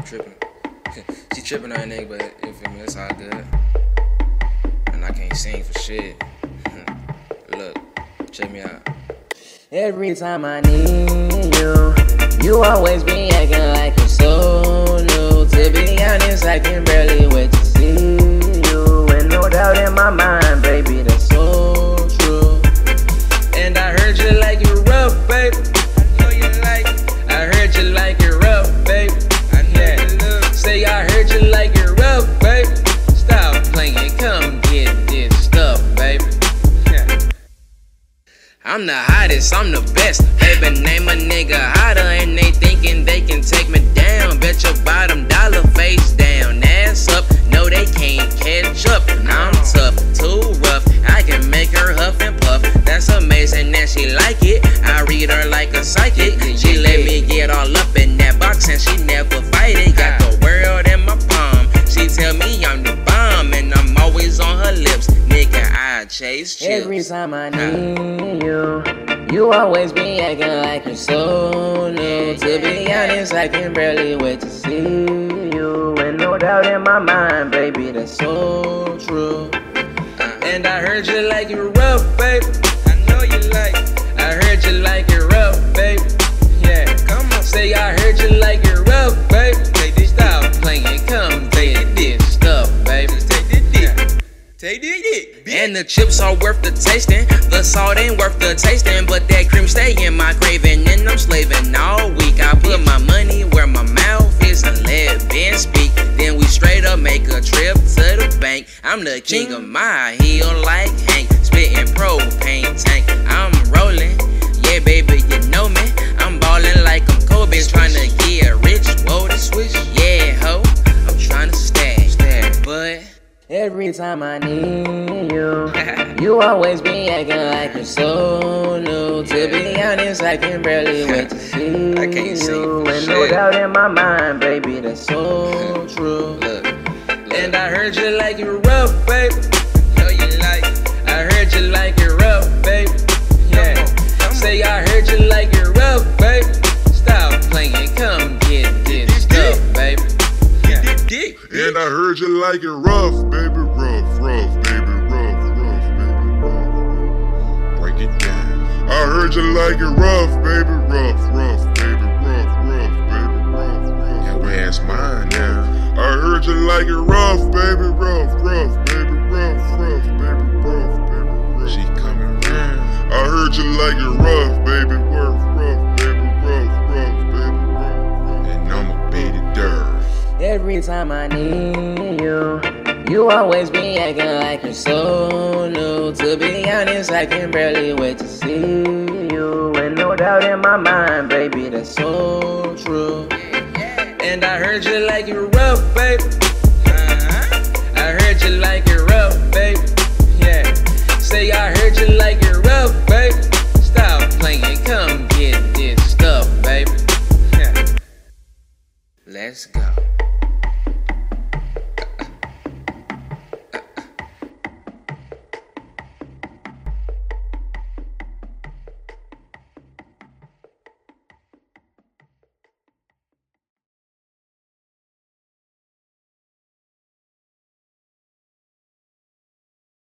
tripping. She tripping on that nigga, but you feel me? It's all good. And I can't sing for shit. Look, check me out. Every time I need you, you always be acting like you're so new. To be honest, I can barely wait to see you. And no doubt in my mind, baby, that's so true. And I heard you like it rough, baby. I know you like it. I heard you like it rough, baby. I know you love. Say I heard you like it rough, baby. Stop playing, come get this stuff, baby. I'm the hottest, I'm the best. Baby, name a nigga hotter, and they thinking they can take me down. Bet your bottom dollar face down, ass up. No, they can't catch up. I'm tough, too rough. I can make her huff and puff. That's amazing that she like it. I read her like a psychic. She let me get all up in that box, and she never fight it. Got the world in my palm. She tell me I'm the bomb, and I'm always on her lips. Nigga, I chase chips. Every time I need you, you always be acting like you're so new. To be honest, I can barely wait to see you. And no doubt in my mind, baby, that's so true. And I heard you like it rough, baby. I know you like it. I heard you like it rough, baby. Yeah, come on. Say I heard you like it rough, baby. Take this stop playing, come take this stuff, baby. Take this dick. Take this dick. And the chips are worth the tasting. The salt ain't worth the tasting. But that cream stay in my craving. And I'm slaving all week. I put my money where my mouth is and let Ben speak. Then we straight up make a trip to the bank. I'm the king of my heel like Hank. Spitting propane tank. I'm rolling. Yeah, baby, you know me. I'm ballin' like I'm Kobe. Tryna get rich. Whoa, the switch. Yeah, ho. I'm tryna stack. But every time I need you, you always be acting like you're so new. To be honest, I can barely wait to see you. And no doubt in my mind, baby, that's so true. And I heard you like it rough, baby. Know you like it. I heard you like it rough, baby. Yeah. Say I heard you like it rough, baby. Stop playing, come get this stuff, baby. And I heard you like it rough, baby, rough, baby, rough, baby, rough. Break it down. I heard you like it rough, baby, rough, baby, rough, baby, rough. Yeah, where's mine now? I heard you like it rough, baby, rough, baby, rough, baby, rough. She coming round. I heard you like it rough, baby, rough, baby, rough, baby, rough. And I'ma beat it dirt. Every time I need you, you always be acting like you're so new. To be honest, I can barely wait to see you. And no doubt in my mind, baby, that's so true. And I heard you like